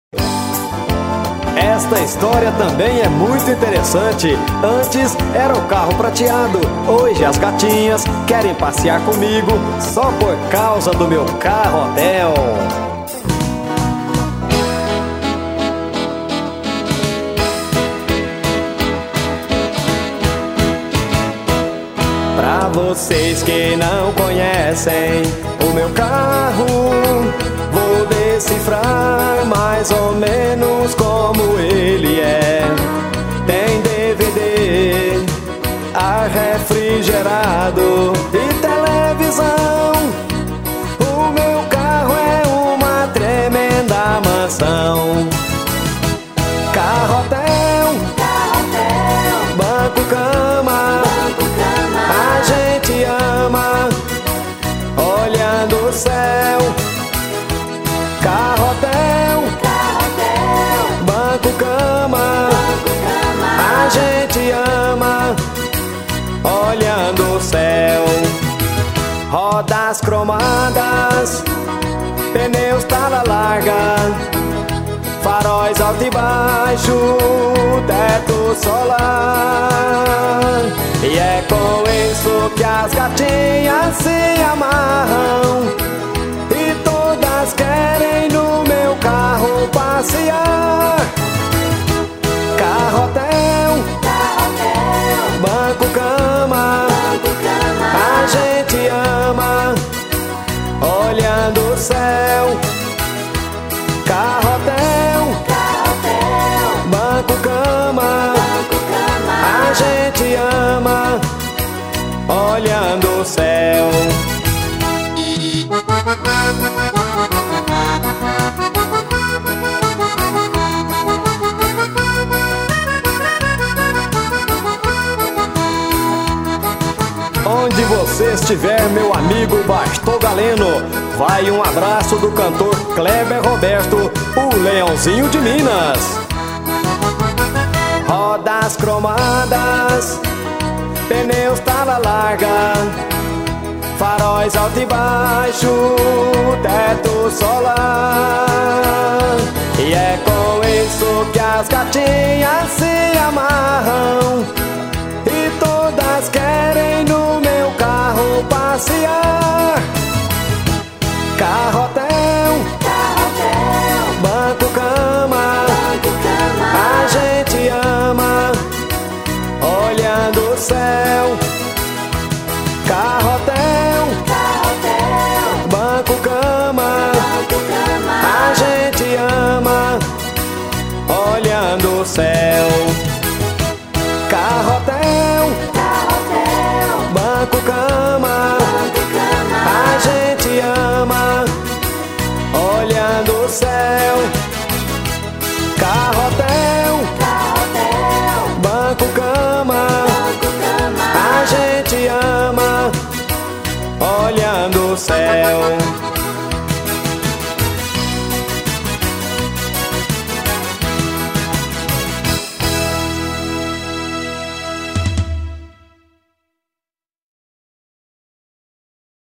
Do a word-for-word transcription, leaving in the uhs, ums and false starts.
Esta história também é muito interessante. Antes era o carro prateado, hoje as gatinhas querem passear comigo só por causa do meu carro hotel. Pra vocês que não conhecem o meu carro, vou decifrar mais ou menos como ele é. Tem D V D, ar refrigerado e televisão. O meu carro é uma tremenda mansão. Carro hotel, banco cama, a gente ama olhando o céu. Carro hotel, banco cama, a gente ama olhando o céu. Rodas cromadas, pneus tala larga, faróis alto e baixo, teto solar. E é com isso que as gatinhas se amarram e todas querem no meu carro passear. Carro hotel, banco cama, a gente ama olhando o céu. Carro hotel, banco cama, a gente ama olhando o céu. Onde você estiver, meu amigo Bastou Galeno, vai um abraço do cantor Kleber Roberto, o Leãozinho de Minas. Rodas cromadas, pneus tala larga, faróis alto e baixo, teto solar. E é com isso que as gatinhas se amarram e todas querem no meu carro passear. Carro hotel, banco cama, a gente ama olhando o céu. Carro hotel, banco cama, a gente ama olhando o céu. Carro hotel, banco cama, a gente ama olhando o céu. Carro hotel, banco cama, a gente ama olhando o céu.